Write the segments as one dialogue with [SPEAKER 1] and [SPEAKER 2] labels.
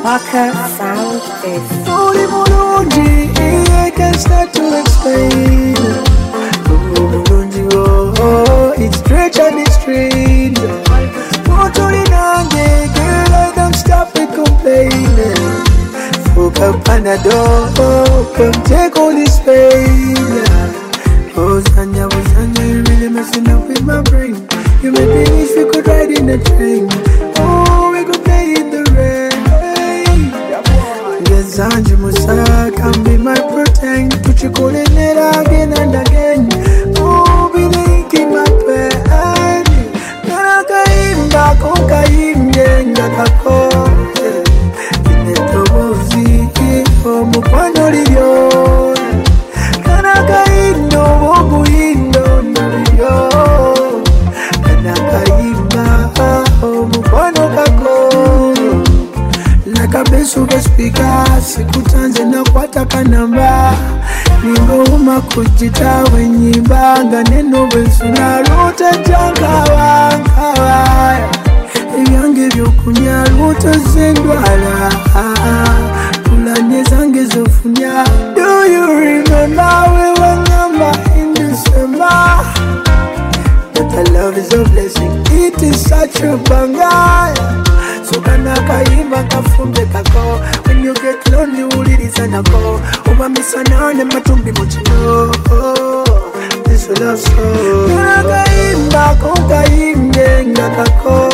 [SPEAKER 1] Walker sound is
[SPEAKER 2] Only Mulunji, I can start to explain. Mulunji, oh, it's stretch and it's strange. Girl, I don't stop me complaining. Fuck up Panadol, come take all this pain. Oh, Zanya, you really messing up with my brain. You made me wish we could ride in a train. Oh, we could play in the rain. Yes, Anju Musa can be my protein. Put you calling it again and again. Oh, be linking my pain. Narakaimba, Kokaimye, Nakako. Inetobozi, oh, Mupano Liyo. Kanakaino, Wobuindo, Nariyo. Nakabesuka speaker sikutanze na kwataka namba ningouma kujita wenyimba nganeno bensuna luta jankawa ebyange byokunya luta zendwala tulanye zange zofunya. Do you remember we were number in December? That love is a blessing, it is such a banger. So kanakaimba kafumbe kako. When you get lonely uliriza nako. Uba misanane matumbi mochino. This will love so. Kanakaimba kokaimye ngakako.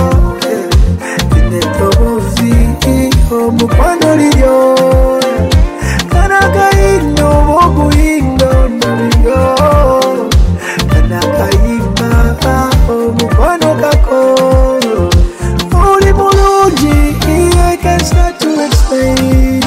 [SPEAKER 2] Inetobozi mukwano liyo. Kanakaino wobuindo nariyo. Kanakaimba mukwano kako. I can start to explain.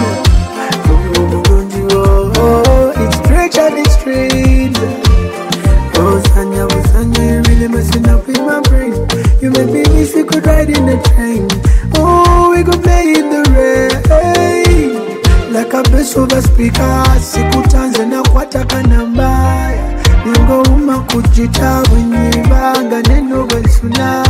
[SPEAKER 2] Oh, it's stretch and it's strange. Oh, Zanya, you really messing up with my brain. You made me wish we could ride in a train. Oh, we could play in the rain. Like a bass over speaker, sikutanze na kwataka nambaya. Ningo uma kujita wenyimba nganeno bensuna.